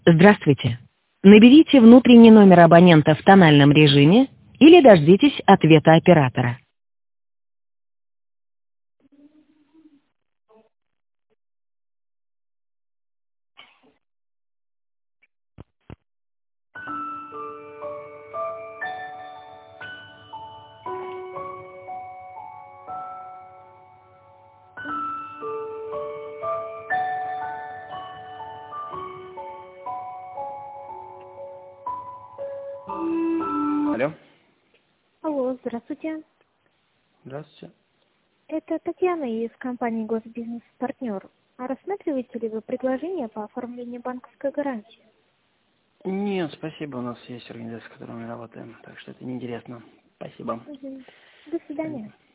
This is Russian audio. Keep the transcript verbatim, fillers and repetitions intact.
Здравствуйте. Наберите внутренний номер абонента в тональном режиме или дождитесь ответа оператора. Алло. Алло, здравствуйте. Здравствуйте. Это Татьяна из компании «Госбизнес Партнер». А рассматриваете ли вы предложение по оформлению банковской гарантии? Нет, спасибо, у нас есть организация, с которой мы работаем, так что это неинтересно. Спасибо. Мгм. До свидания.